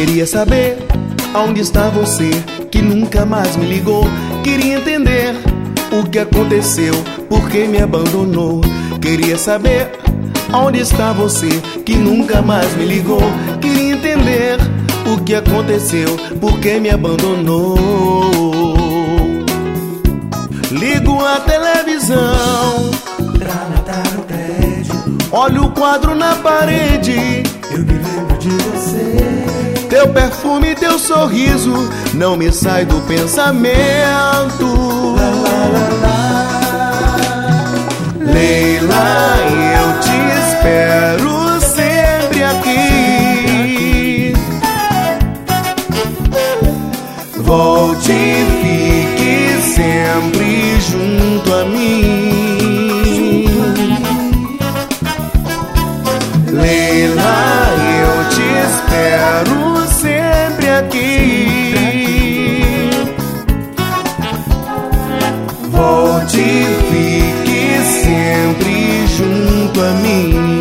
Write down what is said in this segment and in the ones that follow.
Queria saber aonde está você, que nunca mais me ligou. Queria entender o que aconteceu, por que me abandonou. Queria saber aonde está você, que nunca mais me ligou. Queria entender o que aconteceu, por que me abandonou. Ligo a televisão pra matar o tédio. Olho o quadro na parede, eu me lembro de você. Teu perfume, teu sorriso não me sai do pensamento. Lá, lá, lá, lá. Leila, eu te espero sempre aqui. Volte e fique sempre junto a mim. Leila, eu te espero sempre aqui. Volte e fique sempre junto a mim.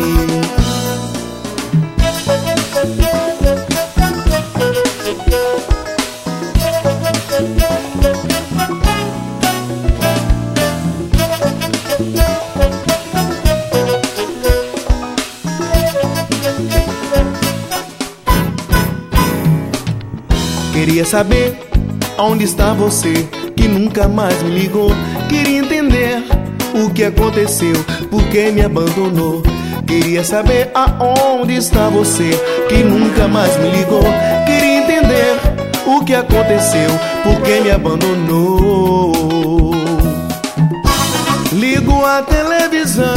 Queria saber aonde está você, que nunca mais me ligou. Queria entender o que aconteceu, por que me abandonou. Queria saber aonde está você, que nunca mais me ligou. Queria entender o que aconteceu, por que me abandonou. Ligo a televisão,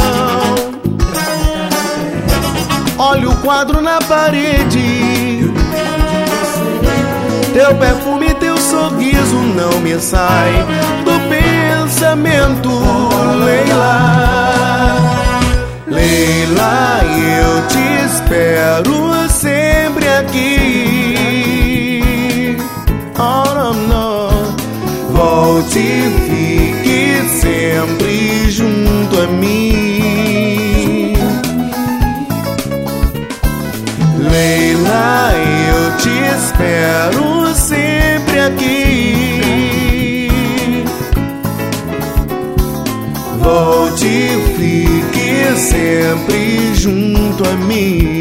olho o quadro na parede. Teu perfume, teu sorriso não me sai do pensamento. Leila, Leila, eu te espero sempre aqui. Oh, não, não. Volte e fique sempre junto a mim. Leila, eu te espero sempre aqui. Volte e fique sempre junto a mim.